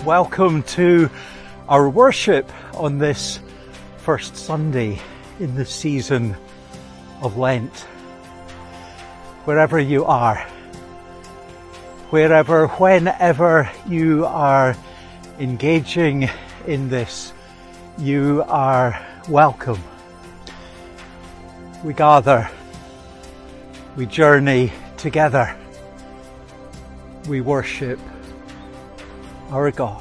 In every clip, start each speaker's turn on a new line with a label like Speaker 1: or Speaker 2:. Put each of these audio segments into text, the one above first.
Speaker 1: Welcome to our worship on this first Sunday in the season of Lent. Wherever you are, whenever you are engaging in this, you are welcome. We gather, we journey together, we worship our God.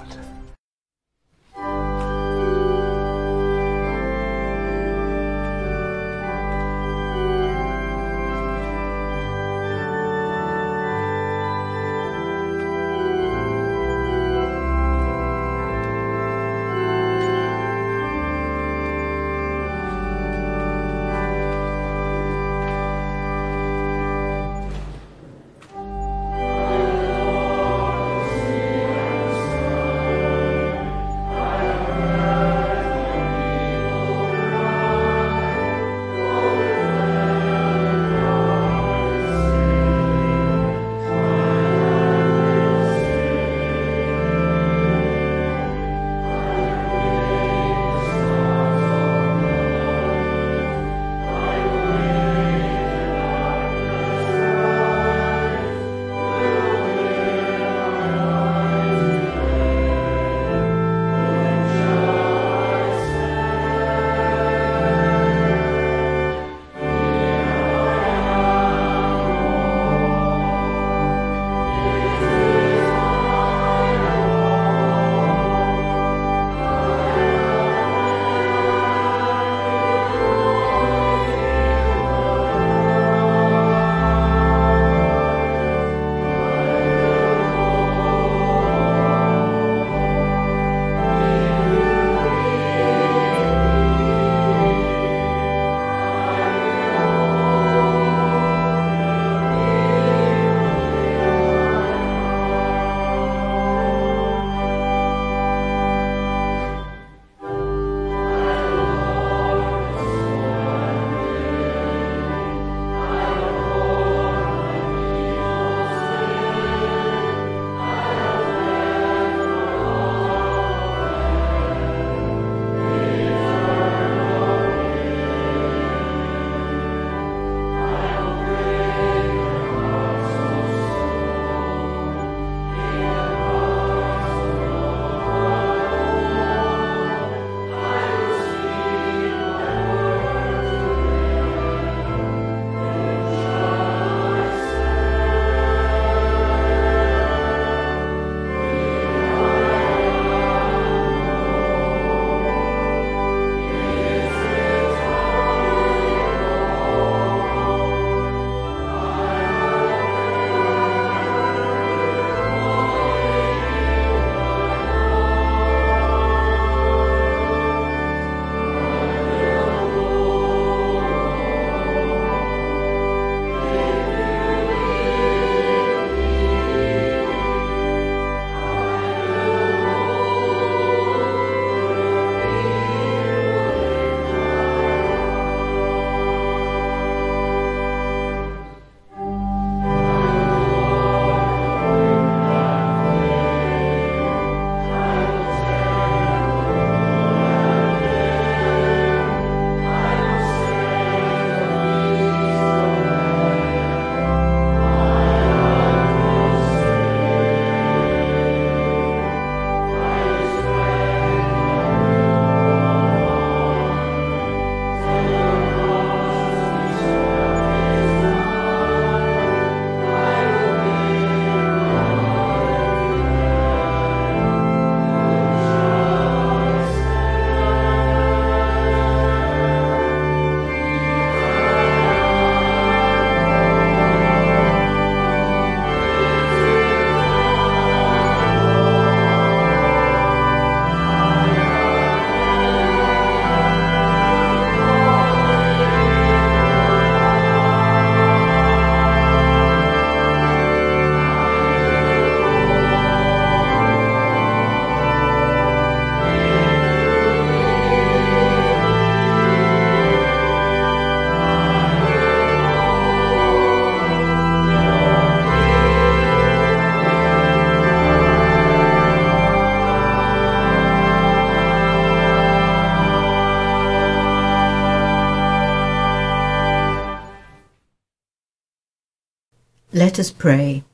Speaker 2: Let us pray.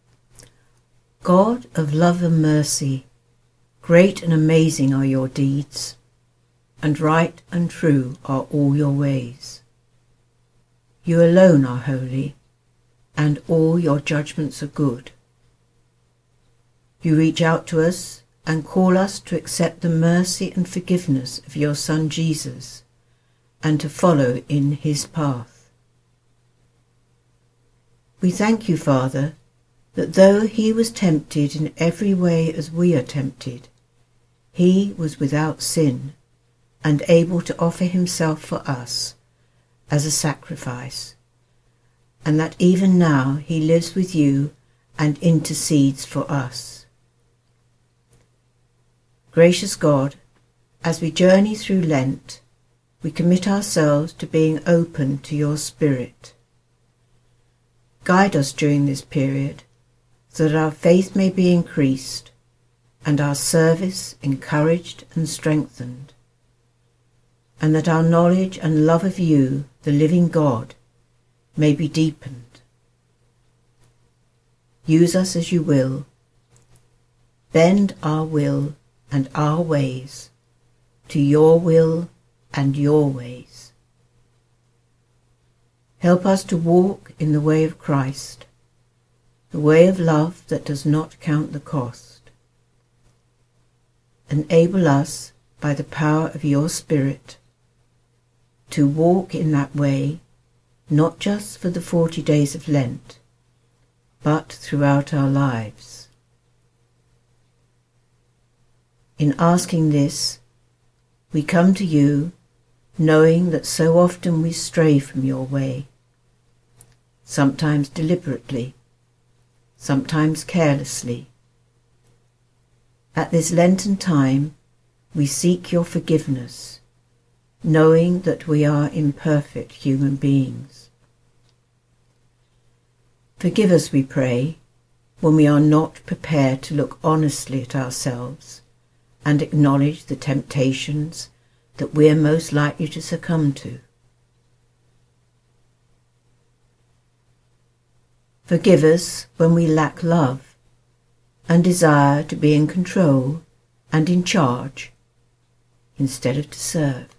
Speaker 2: God of love and mercy, great and amazing are your deeds, and right and true are all your ways. You alone are holy, and all your judgments are good. You reach out to us and call us to accept the mercy and forgiveness of your Son Jesus, and to follow in his path. We thank you, Father, that though he was tempted in every way as we are tempted, he was without sin and able to offer himself for us as a sacrifice, and that even now he lives with you and intercedes for us. Gracious God, as we journey through Lent, we commit ourselves to being open to your Spirit. Guide us during this period, so that our faith may be increased and our service encouraged and strengthened, and that our knowledge and love of you, the living God, may be deepened. Use us as you will. Bend our will and our ways to your will and your ways. Help us to walk in the way of Christ, the way of love that does not count the cost. Enable us, by the power of your Spirit, to walk in that way, not just for the 40 days of Lent, but throughout our lives. In asking this, we come to you, knowing that so often we stray from your way, sometimes deliberately, sometimes carelessly. At this Lenten time, we seek your forgiveness, knowing that we are imperfect human beings. Forgive us, we pray, when we are not prepared to look honestly at ourselves and acknowledge the temptations that we are most likely to succumb to. Forgive us when we lack love and desire to be in control and in charge instead of to serve.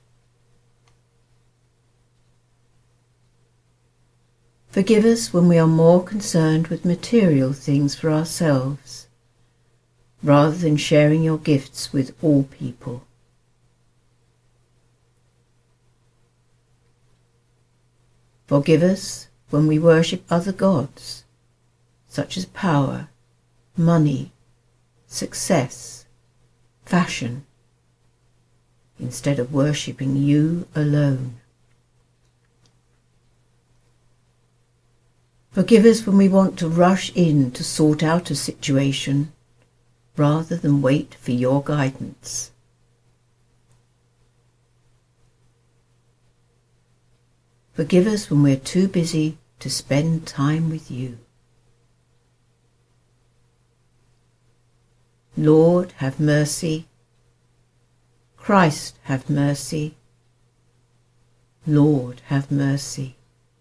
Speaker 2: Forgive us when we are more concerned with material things for ourselves, rather than sharing your gifts with all people. Forgive us when we worship other gods, such as power, money, success, fashion, instead of worshipping you alone. Forgive us when we want to rush in to sort out a situation rather than wait for your guidance. Forgive us when we're too busy to spend time with you. Lord, have mercy. Christ, have mercy. Lord, have mercy.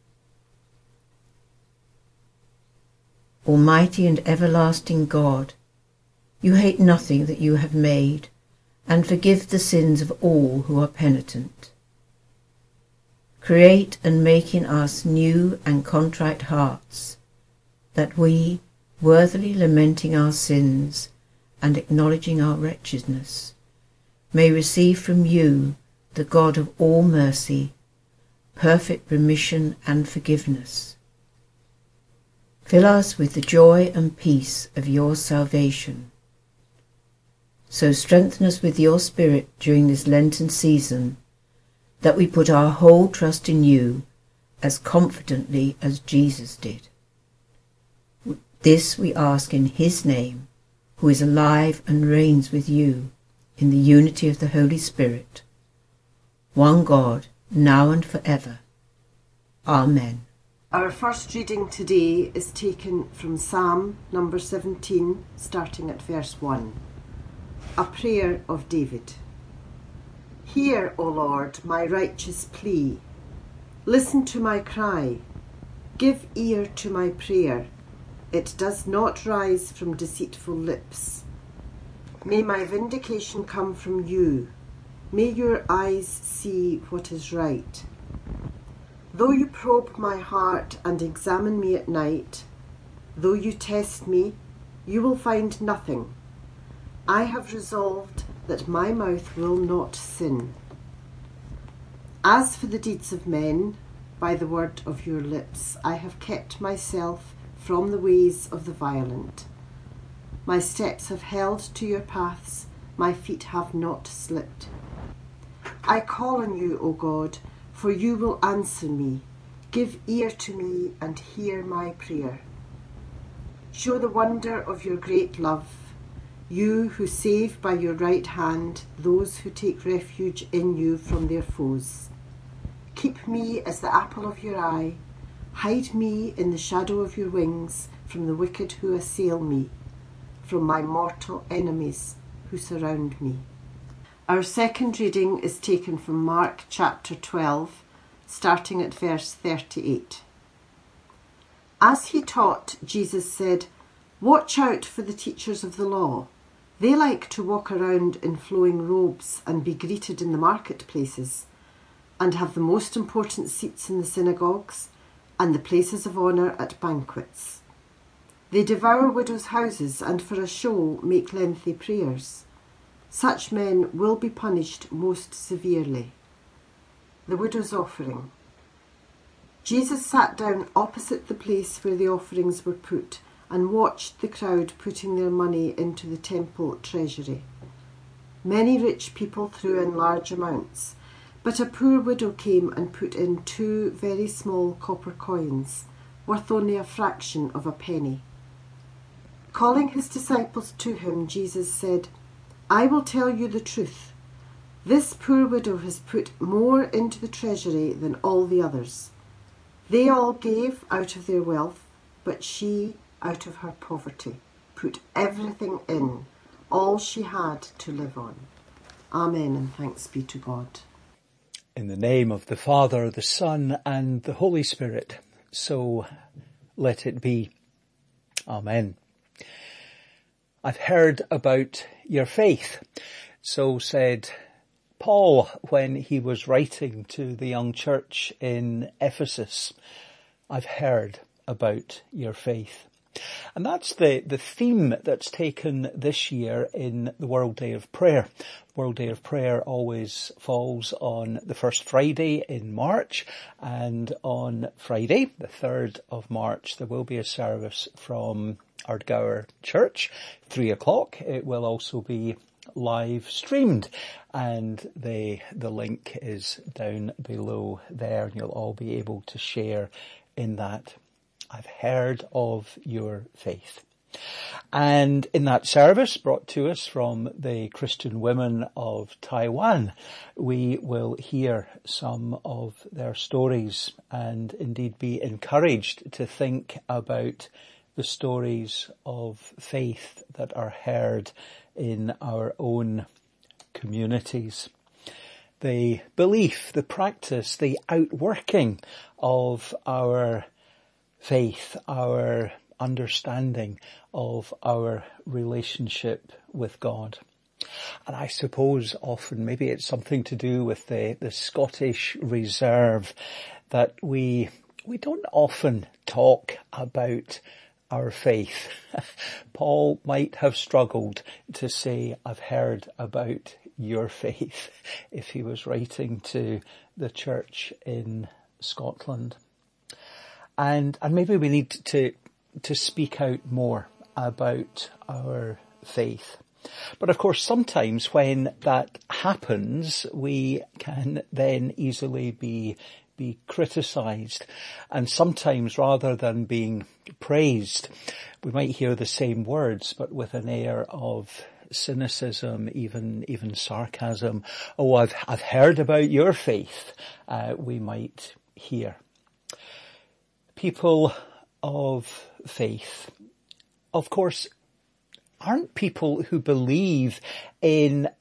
Speaker 2: Almighty and everlasting God, you hate nothing that you have made, and forgive the sins of all who are penitent. Create and make in us new and contrite hearts, that we, worthily lamenting our sins and acknowledging our wretchedness, may receive from you, the God of all mercy, perfect remission and forgiveness. Fill us with the joy and peace of your salvation. So strengthen us with your Spirit during this Lenten season, that we put our whole trust in you as confidently as Jesus did. This we ask in his name, who is alive and reigns with you in the unity of the Holy Spirit, one God, now and forever. Amen.
Speaker 3: Our first reading today is taken from Psalm number 17, starting at verse 1. A prayer of David. Hear, O Lord, my righteous plea. Listen to my cry. Give ear to my prayer. It does not rise from deceitful lips. May my vindication come from you. May your eyes see what is right. Though you probe my heart and examine me at night, though you test me, you will find nothing. I have resolved that my mouth will not sin. As for the deeds of men, by the word of your lips, I have kept myself from the ways of the violent. My steps have held to your paths, my feet have not slipped. I call on you, O God, for you will answer me. Give ear to me and hear my prayer. Show the wonder of your great love, you who save by your right hand those who take refuge in you from their foes. Keep me as the apple of your eye. Hide me in the shadow of your wings from the wicked who assail me, from my mortal enemies who surround me. Our second reading is taken from Mark chapter 12, starting at verse 38. As he taught, Jesus said, "Watch out for the teachers of the law. They like to walk around in flowing robes and be greeted in the marketplaces, and have the most important seats in the synagogues and the places of honour at banquets. They devour widows' houses and for a show make lengthy prayers. Such men will be punished most severely." The widow's offering. Jesus sat down opposite the place where the offerings were put and watched the crowd putting their money into the temple treasury. Many rich people threw in large amounts, but a poor widow came and put in 2 very small copper coins, worth only a fraction of a penny. Calling his disciples to him, Jesus said, "I will tell you the truth. This poor widow has put more into the treasury than all the others. They all gave out of their wealth, but she, out of her poverty, put everything in, all she had to live on." Amen, and thanks be to God.
Speaker 1: In the name of the Father, the Son, and the Holy Spirit, so let it be. Amen. I've heard about your faith, so said Paul when he was writing to the young church in Ephesus. I've heard about your faith. And that's the theme that's taken this year in the World Day of Prayer. World Day of Prayer always falls on the first Friday in March, and on Friday, the 3rd of March, there will be a service from Ardgour Church, 3 o'clock. It will also be live streamed, and the link is down below there, and you'll all be able to share in that. I've heard of your faith. And in that service brought to us from the Christian Women of Taiwan, we will hear some of their stories and indeed be encouraged to think about the stories of faith that are heard in our own communities. The belief, the practice, the outworking of our faith, our understanding of our relationship with God. And I suppose often maybe it's something to do with the Scottish reserve that we don't often talk about our faith. Paul might have struggled to say, "I've heard about your faith," if he was writing to the church in Scotland. And maybe we need to speak out more about our faith. But of course, sometimes when that happens, we can then easily be criticised. And sometimes rather than being praised, we might hear the same words, but with an air of cynicism, even sarcasm. "Oh, I've heard about your faith," we might hear. People of faith, of course, aren't people who believe in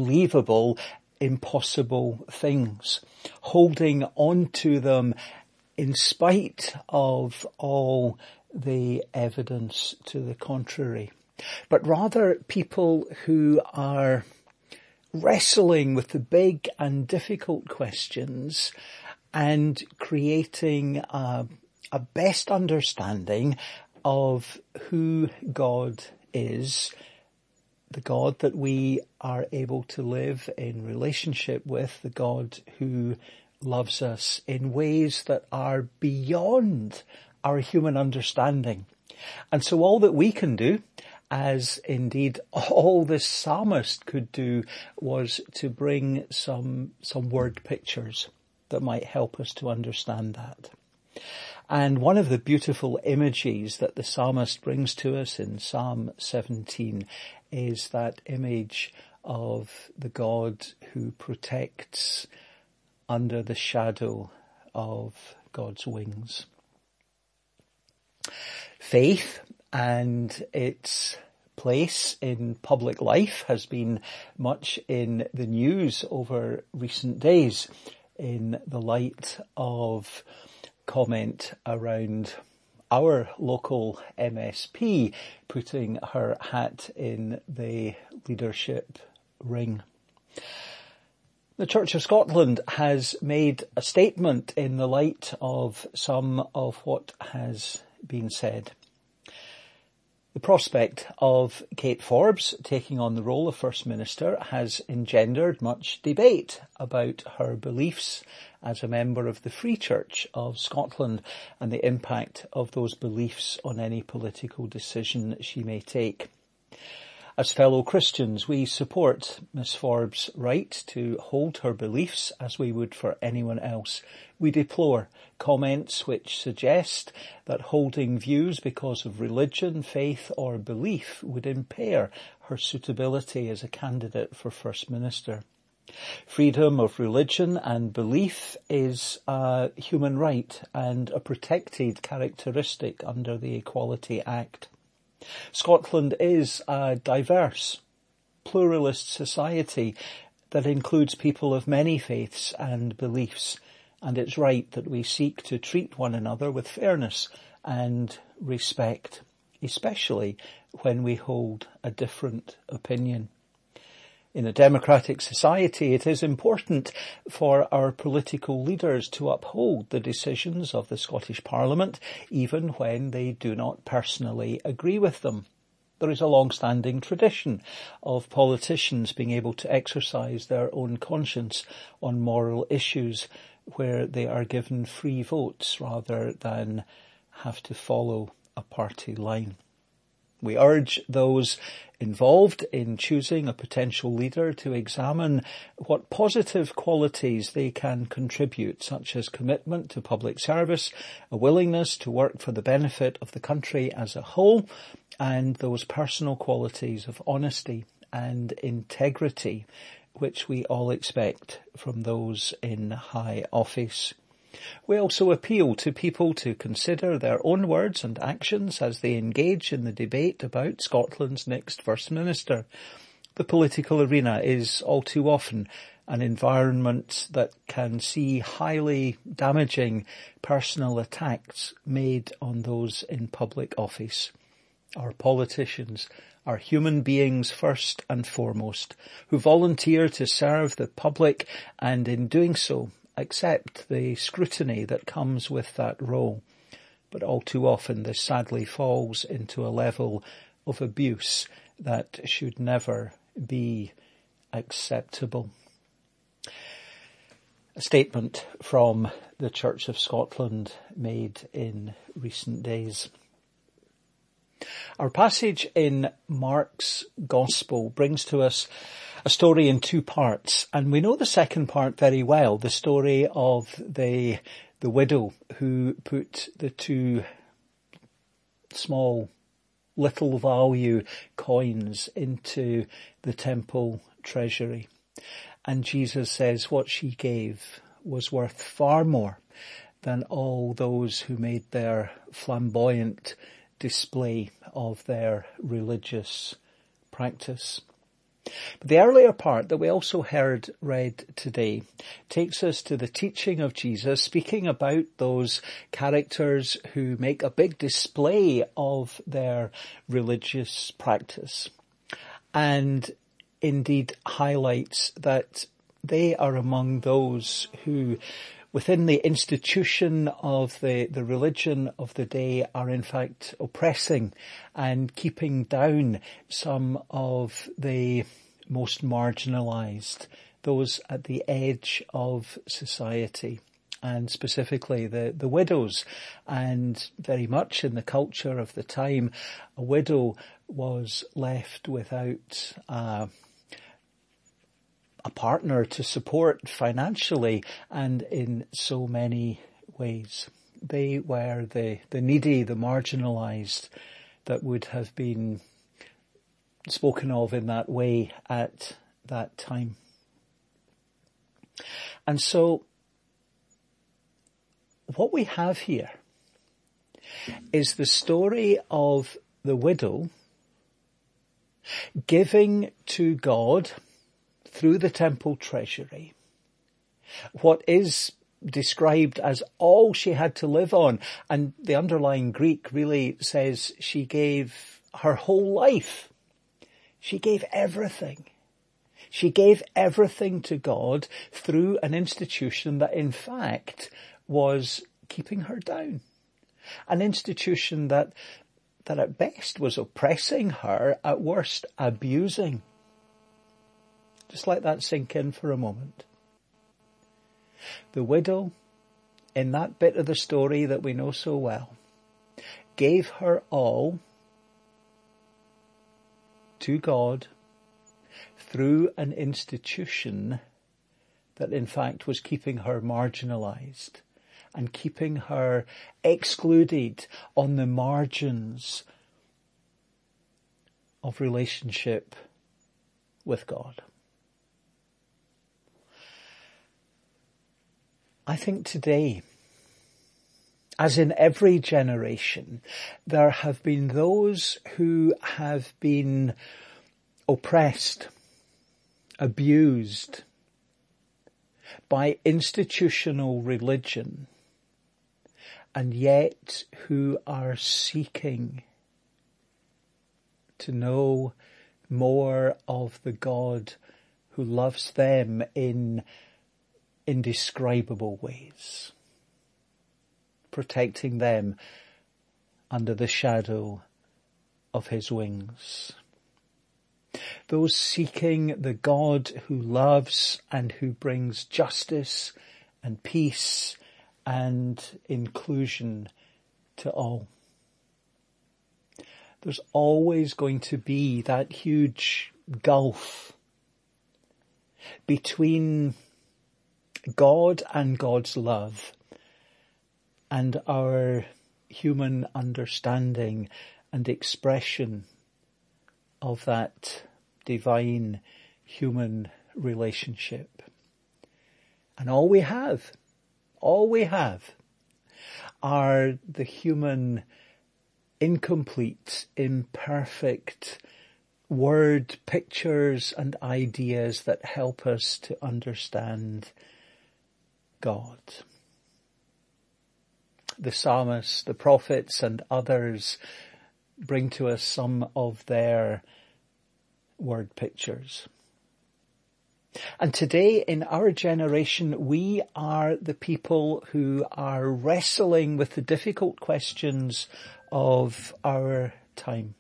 Speaker 1: unbelievable, impossible things, holding on to them in spite of all the evidence to the contrary, but rather people who are wrestling with the big and difficult questions and creating a best understanding of who God is, the God that we are able to live in relationship with, the God who loves us in ways that are beyond our human understanding. And so all that we can do, as indeed all the psalmist could do, was to bring some word pictures that might help us to understand that. And one of the beautiful images that the psalmist brings to us in Psalm 17 is that image of the God who protects under the shadow of God's wings. Faith and its place in public life has been much in the news over recent days in the light of comment around our local MSP putting her hat in the leadership ring. The Church of Scotland has made a statement in the light of some of what has been said. The prospect of Kate Forbes taking on the role of First Minister has engendered much debate about her beliefs as a member of the Free Church of Scotland and the impact of those beliefs on any political decision she may take. As fellow Christians, we support Miss Forbes' right to hold her beliefs as we would for anyone else. We deplore comments which suggest that holding views because of religion, faith or belief would impair her suitability as a candidate for First Minister. Freedom of religion and belief is a human right and a protected characteristic under the Equality Act. Scotland is a diverse, pluralist society that includes people of many faiths and beliefs, and it's right that we seek to treat one another with fairness and respect, especially when we hold a different opinion. In a democratic society, it is important for our political leaders to uphold the decisions of the Scottish Parliament, even when they do not personally agree with them. There is a long-standing tradition of politicians being able to exercise their own conscience on moral issues where they are given free votes rather than have to follow a party line. We urge those involved in choosing a potential leader to examine what positive qualities they can contribute, such as commitment to public service, a willingness to work for the benefit of the country as a whole, and those personal qualities of honesty and integrity, which we all expect from those in high office. We also appeal to people to consider their own words and actions as they engage in the debate about Scotland's next First Minister. The political arena is all too often an environment that can see highly damaging personal attacks made on those in public office. Our politicians are human beings first and foremost, who volunteer to serve the public and in doing so accept the scrutiny that comes with that role. But all too often this sadly falls into a level of abuse that should never be acceptable. A statement from the Church of Scotland made in recent days. Our passage in Mark's Gospel brings to us a story in two parts, and we know the second part very well, the story of the widow who put the two small, little value coins into the temple treasury. And Jesus says what she gave was worth far more than all those who made their flamboyant display of their religious practice. But the earlier part that we also heard read today takes us to the teaching of Jesus, speaking about those characters who make a big display of their religious practice, and indeed highlights that they are among those who, within the institution of the religion of the day, are in fact oppressing and keeping down some of the most marginalised, those at the edge of society, and specifically the widows. And very much in the culture of the time, a widow was left without a partner to support financially and in so many ways. They were the needy, the marginalised, that would have been spoken of in that way at that time. And so what we have here is the story of the widow giving to God through the temple treasury what is described as all she had to live on. And the underlying Greek really says she gave her whole life. She gave everything. She gave everything to God through an institution that in fact was keeping her down. An institution that at best was oppressing her, at worst abusing. Just let that sink in for a moment. The widow, in that bit of the story that we know so well, gave her all to God through an institution that in fact was keeping her marginalised and keeping her excluded on the margins of relationship with God. I think today, as in every generation, there have been those who have been oppressed, abused by institutional religion, and yet who are seeking to know more of the God who loves them in indescribable ways, protecting them under the shadow of his wings. Those seeking the God who loves and who brings justice and peace and inclusion to all. There's always going to be that huge gulf between God and God's love and our human understanding and expression of that divine human relationship. And all we have are the human, incomplete, imperfect word pictures and ideas that help us to understand God. The psalmists, the prophets and others bring to us some of their word pictures. And today in our generation, we are the people who are wrestling with the difficult questions of our time.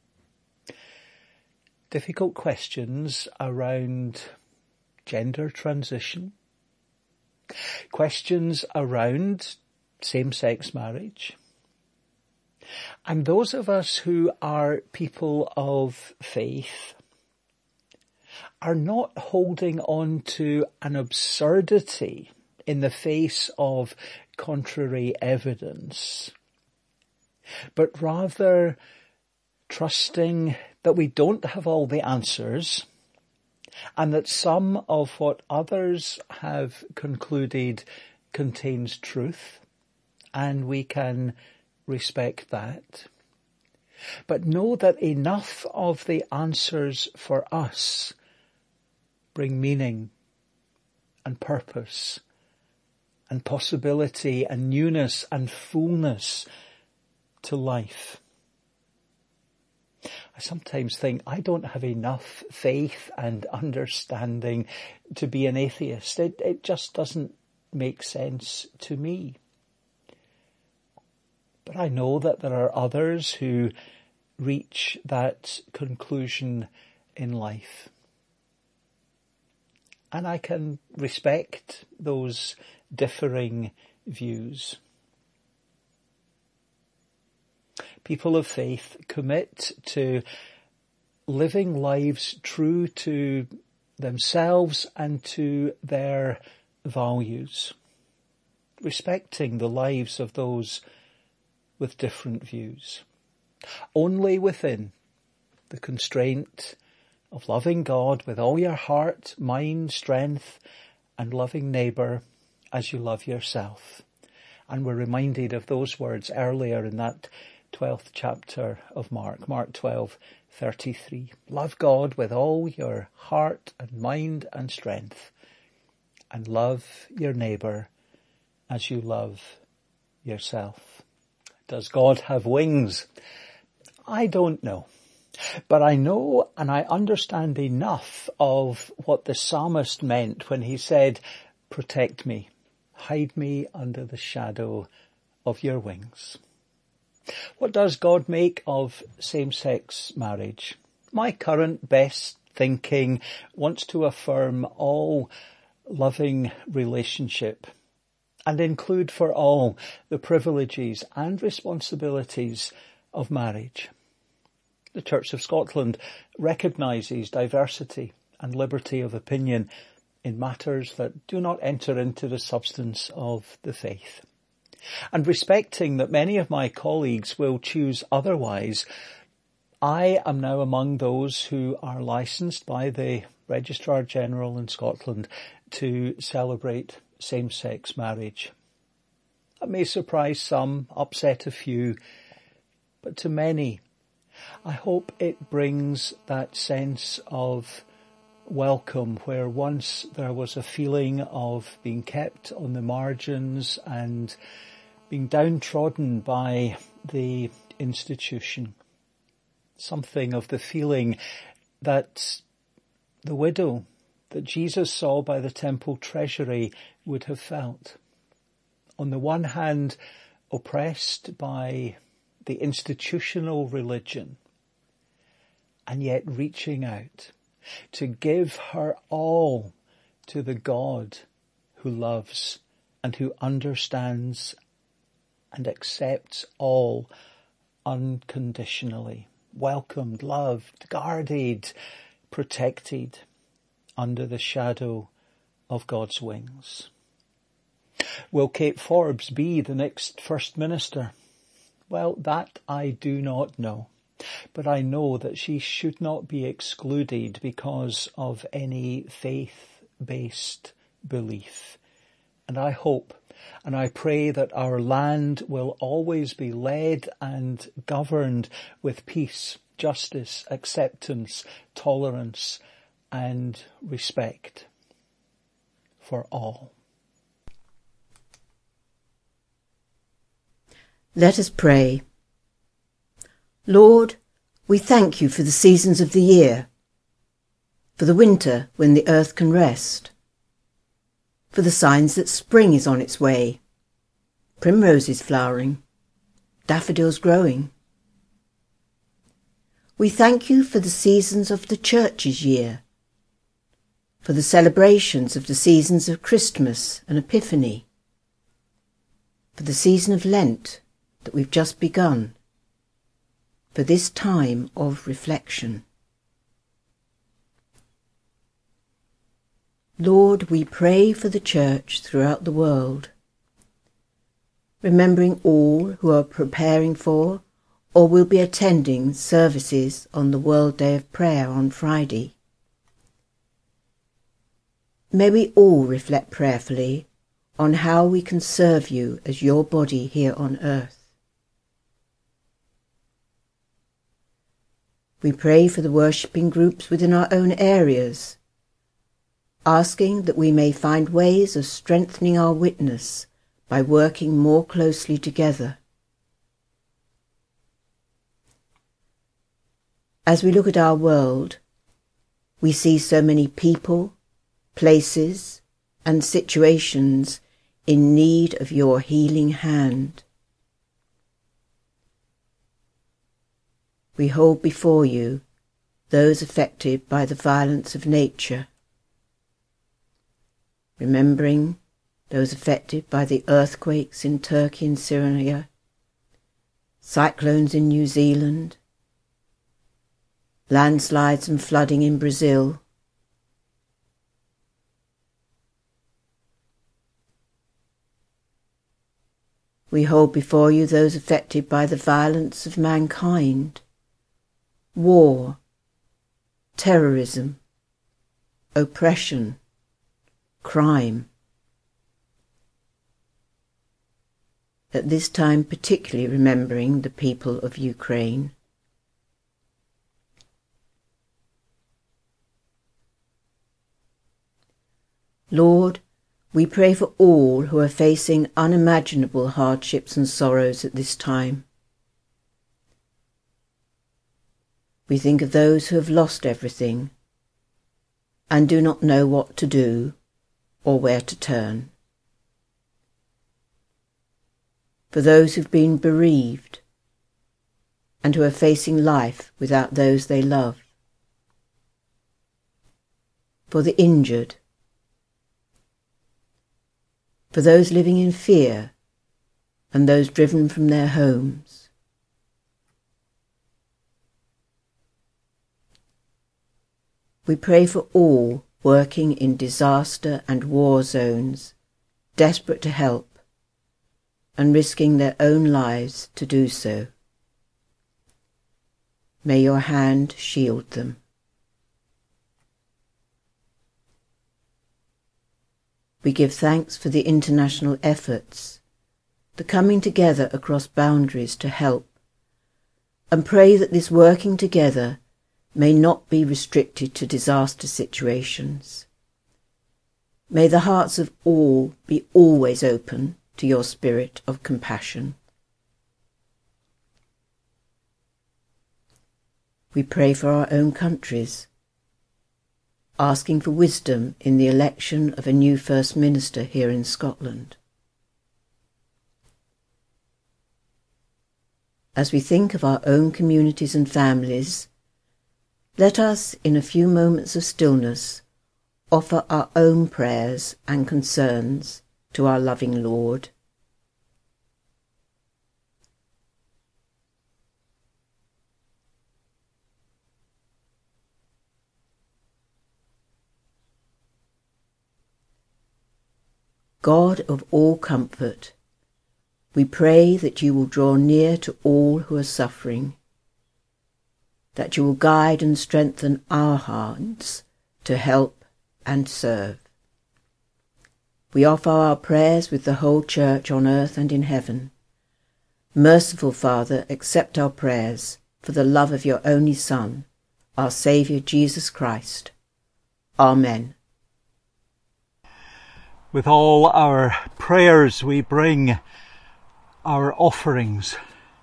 Speaker 1: Difficult questions around gender transition, questions around same-sex marriage, and those of us who are people of faith are not holding on to an absurdity in the face of contrary evidence, but rather trusting that we don't have all the answers and that some of what others have concluded contains truth, and we can respect that. But know that enough of the answers for us bring meaning and purpose and possibility and newness and fullness to life. I sometimes think I don't have enough faith and understanding to be an atheist. It just doesn't make sense to me. But I know that there are others who reach that conclusion in life. And I can respect those differing views. People of faith commit to living lives true to themselves and to their values, respecting the lives of those with different views, only within the constraint of loving God with all your heart, mind, strength, and loving neighbour as you love yourself. And we're reminded of those words earlier in that 12th chapter of Mark 12:33. Love God with all your heart and mind and strength, and love your neighbour as you love yourself. Does God have wings? I don't know. But I know and I understand enough of what the psalmist meant when he said, protect me, hide me under the shadow of your wings. What does God make of same-sex marriage? My current best thinking wants to affirm all loving relationship and include for all the privileges and responsibilities of marriage. The Church of Scotland recognises diversity and liberty of opinion in matters that do not enter into the substance of the faith. And respecting that many of my colleagues will choose otherwise, I am now among those who are licensed by the Registrar General in Scotland to celebrate same-sex marriage. That may surprise some, upset a few, but to many, I hope it brings that sense of welcome where once there was a feeling of being kept on the margins and being downtrodden by the institution. Something of the feeling that the widow that Jesus saw by the temple treasury would have felt. On the one hand, oppressed by the institutional religion, and yet reaching out to give her all to the God who loves and who understands and accepts all unconditionally, welcomed, loved, guarded, protected under the shadow of God's wings. Will Kate Forbes be the next First Minister? Well, that I do not know. But I know that she should not be excluded because of any faith-based belief. And I hope and I pray that our land will always be led and governed with peace, justice, acceptance, tolerance, and respect for all.
Speaker 2: Let us pray. Lord, we thank you for the seasons of the year, for the winter when the earth can rest, for the signs that spring is on its way, primroses flowering, daffodils growing. We thank you for the seasons of the Church's year, for the celebrations of the seasons of Christmas and Epiphany, for the season of Lent that we've just begun, for this time of reflection. Lord, we pray for the Church throughout the world, remembering all who are preparing for or will be attending services on the World Day of Prayer on Friday. May we all reflect prayerfully on how we can serve you as your body here on earth. We pray for the worshipping groups within our own areas, asking that we may find ways of strengthening our witness by working more closely together. As we look at our world, we see so many people, places, and situations in need of your healing hand. We hold before you those affected by the violence of nature, remembering those affected by the earthquakes in Turkey and Syria, cyclones in New Zealand, landslides and flooding in Brazil, we hold before you those affected by the violence of mankind, war, terrorism, oppression, crime. At this time particularly remembering the people of Ukraine. Lord, we pray for all who are facing unimaginable hardships and sorrows at this time. We think of those who have lost everything and do not know what to do or where to turn. For those who've been bereaved and who are facing life without those they love. For the injured. For those living in fear and those driven from their homes. We pray for all working in disaster and war zones, desperate to help, and risking their own lives to do so. May your hand shield them. We give thanks for the international efforts, the coming together across boundaries to help, and pray that this working together may not be restricted to disaster situations. May the hearts of all be always open to your spirit of compassion. We pray for our own countries, asking for wisdom in the election of a new First Minister here in Scotland. As we think of our own communities and families, let us, in a few moments of stillness, offer our own prayers and concerns to our loving Lord. God of all comfort, we pray that you will draw near to all who are suffering, that you will guide and strengthen our hearts to help and serve. We offer our prayers with the whole Church on earth and in heaven. Merciful Father, accept our prayers for the love of your only Son, our Saviour Jesus Christ. Amen.
Speaker 1: With all our prayers we bring our offerings.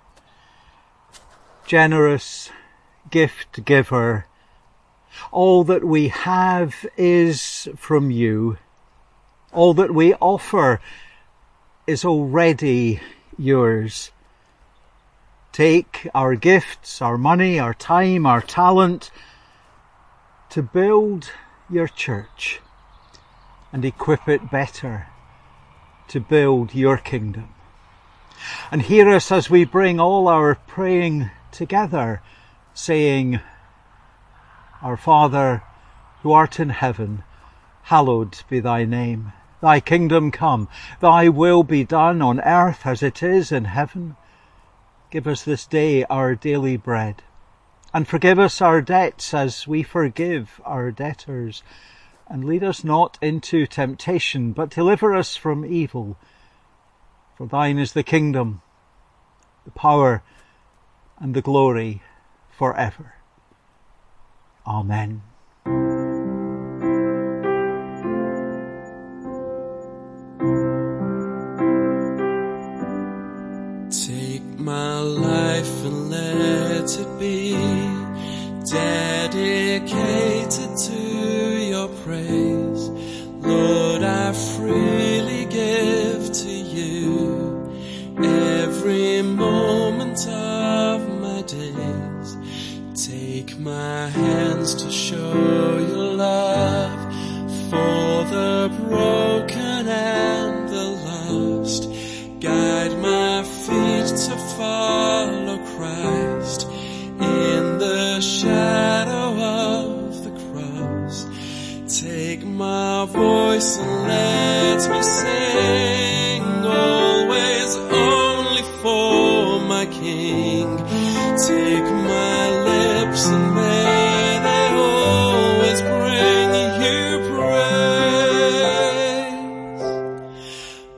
Speaker 1: Generous gift giver, all that we have is from you. All that we offer is already yours. Take our gifts, our money, our time, our talent to build your church and equip it better to build your kingdom. And hear us as we bring all our praying together, saying, Our Father, who art in heaven, hallowed be thy name. Thy kingdom come, thy will be done on earth as it is in heaven. Give us this day our daily bread, and forgive us our debts as we forgive our debtors. And lead us not into temptation, but deliver us from evil. For thine is the kingdom, the power, and the glory forever. Amen.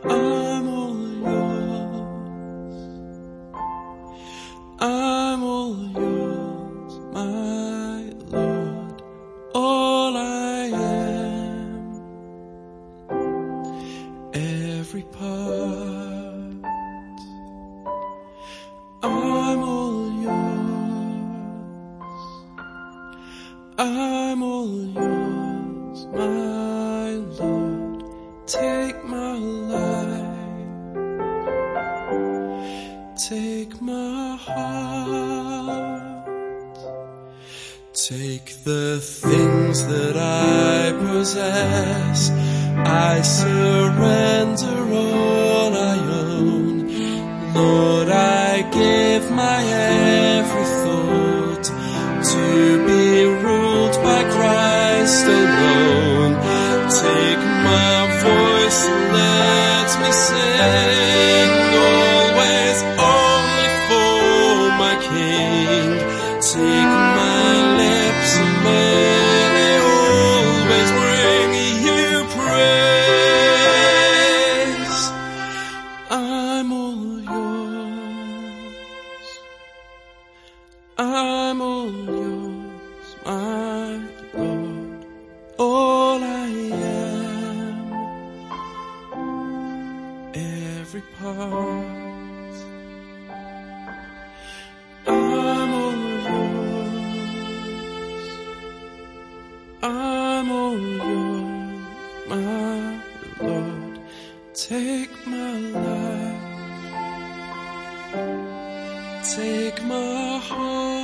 Speaker 4: I'm all yours. I'm all yours, my Lord. All I am, every part. I'm all yours. I'm all yours, my Lord. Take my life, take my heart, take the things that I possess. I surrender all I own. Lord, I give my every thought to be ruled by Christ alone. Take my voice, let me sing always only for my King. Take my lips and may they always bring you praise. I'm all yours. I'm all yours, my Lord. All I am, every part. I'm all yours. I'm all yours, my Lord. Take my life, take my heart.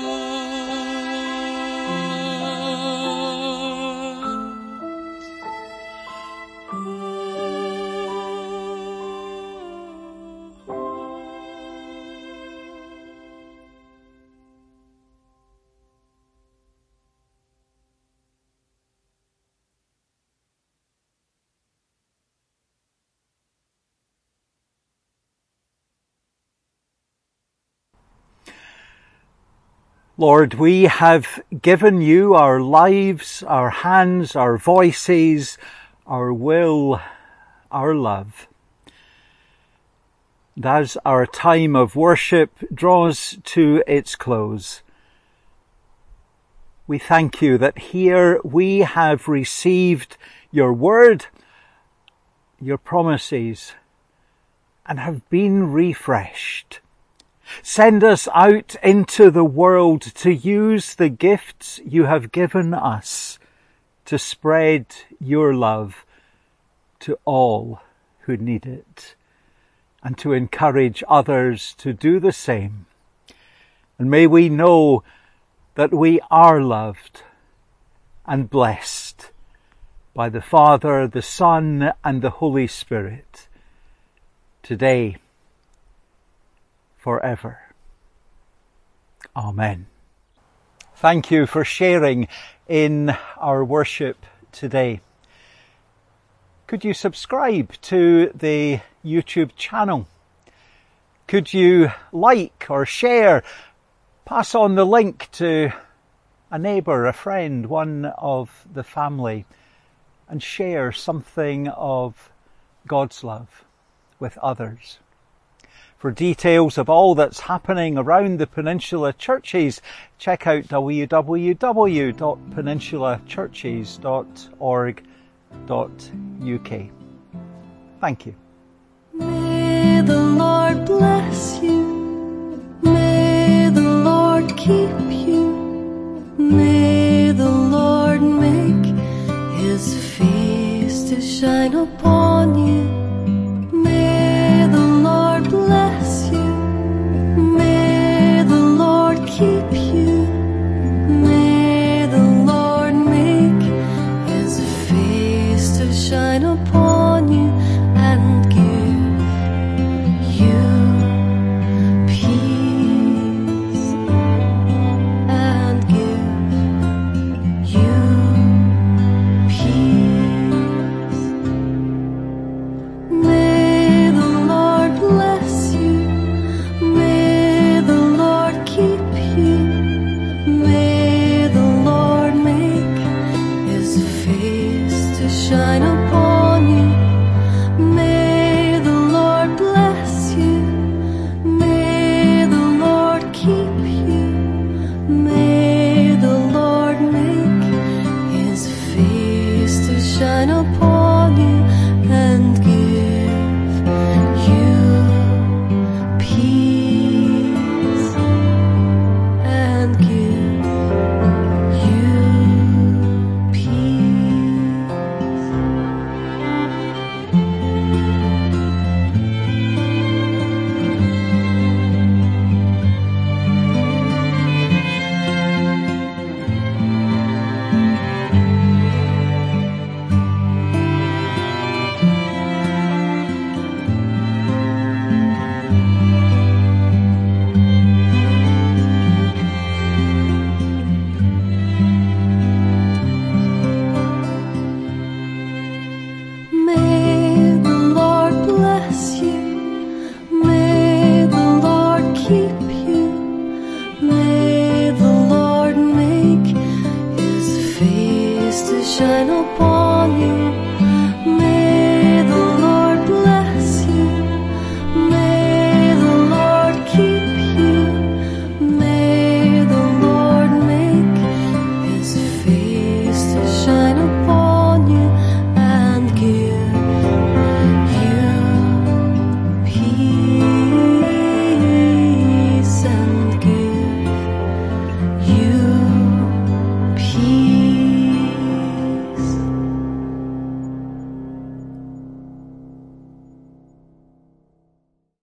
Speaker 1: Lord, we have given you our lives, our hands, our voices, our will, our love. And as our time of worship draws to its close, we thank you that here we have received your word, your promises, and have been refreshed. Send us out into the world to use the gifts you have given us to spread your love to all who need it, and to encourage others to do the same. And may we know that we are loved and blessed by the Father, the Son, and the Holy Spirit, today, forever. Amen. Thank you for sharing in our worship today. Could you subscribe to the YouTube channel? Could you like or share, pass on the link to a neighbour, a friend, one of the family, and share something of God's love with others? For details of all that's happening around the Peninsula Churches, check out www.peninsulachurches.org.uk. Thank you.
Speaker 5: May the Lord bless you. May the Lord keep you. May the Lord make his face to shine upon